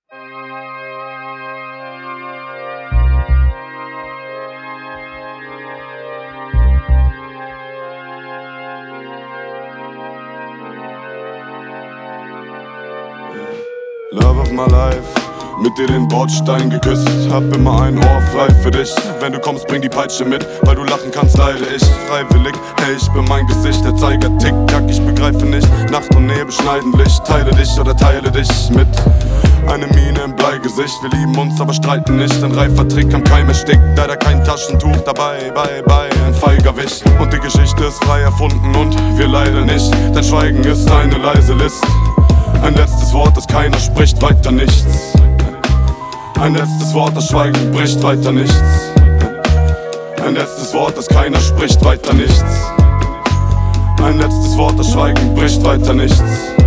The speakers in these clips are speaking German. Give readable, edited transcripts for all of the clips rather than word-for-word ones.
Love of my life, mit dir den Bordstein geküsst. Hab immer ein Ohr frei für dich. Wenn du kommst, bring die Peitsche mit. Weil du lachen kannst, leide ich freiwillig. Hey, ich bin mein Gesicht, der Zeiger tick-tack. Ich begreife nicht, Nacht und Nebel schneiden Licht. Teile dich oder teile dich mit. Eine Miene im Bleigesicht. Wir lieben uns, aber streiten nicht. Ein reifer Trick am Keim erstickt. Leider kein Taschentuch dabei, bye, ein feiger Wicht. Und die Geschichte ist frei erfunden und wir leider nicht. Dein Schweigen ist eine leise List. Ein letztes Wort, das keiner spricht, weiter nichts. Ein letztes Wort, das Schweigen bricht, weiter nichts. Ein letztes Wort, das keiner spricht, weiter nichts. Ein letztes Wort, das Schweigen bricht, weiter nichts.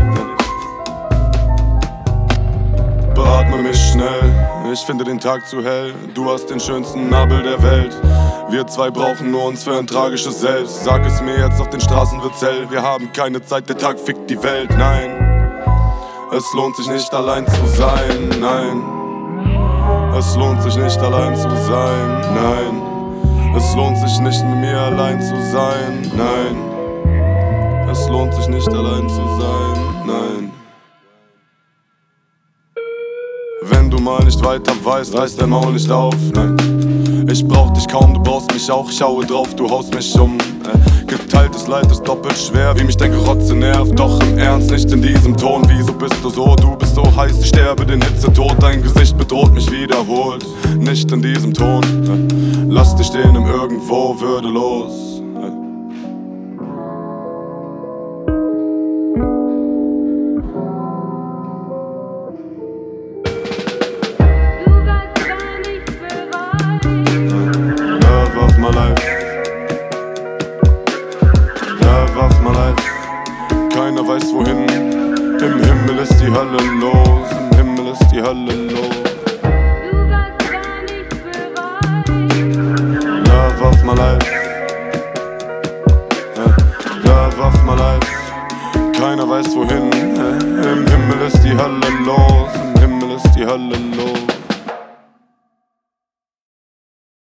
Beatme mich schnell, ich finde den Tag zu hell. Du hast den schönsten Nabel der Welt. Wir zwei brauchen nur uns für ein tragisches Selbst. Sag es mir jetzt, auf den Straßen wird's hell. Wir haben keine Zeit, der Tag fickt die Welt, nein. Es lohnt sich nicht allein zu sein, nein. Es lohnt sich nicht allein zu sein, nein. Es lohnt sich nicht mit mir allein zu sein, nein. Es lohnt sich nicht allein zu sein, nein. Wenn du mal nicht weiter weißt, reiß dein Maul nicht auf, nein. Ich brauch dich kaum, du brauchst mich auch, ich haue drauf, du haust mich um. Geteiltes Leid ist doppelt schwer, wie mich dein Gerotze nervt. Doch im Ernst, nicht in diesem Ton. Wieso bist du so? Du bist so heiß, ich sterbe den Hitzetod. Dein Gesicht bedroht mich wiederholt. Nicht in diesem Ton. Lass dich stehen im Irgendwo, würdelos. Love of my life. Love of my life. Keiner weiß wohin. Im Himmel ist die Hölle los. Im Himmel ist die Hölle los. Love of my life. Love of my life. Keiner weiß wohin. Im Himmel ist die Hölle los. Im Himmel ist die Hölle los.